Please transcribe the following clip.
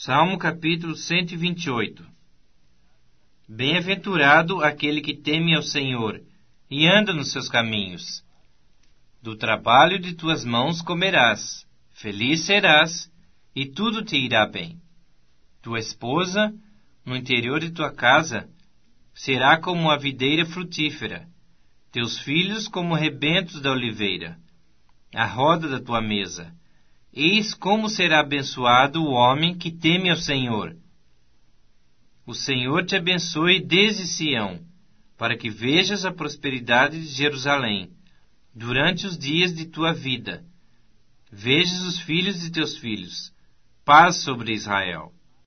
Salmo capítulo 128. Bem-aventurado aquele que teme ao Senhor e anda nos seus caminhos. Do trabalho de tuas mãos comerás, feliz serás, e tudo te irá bem. Tua esposa, no interior de tua casa, será como a videira frutífera, teus filhos como rebentos da oliveira, à roda da tua mesa. Eis como será abençoado o homem que teme ao Senhor. O Senhor te abençoe desde Sião, para que vejas a prosperidade de Jerusalém, durante os dias de tua vida. Vejas os filhos de teus filhos. Paz sobre Israel.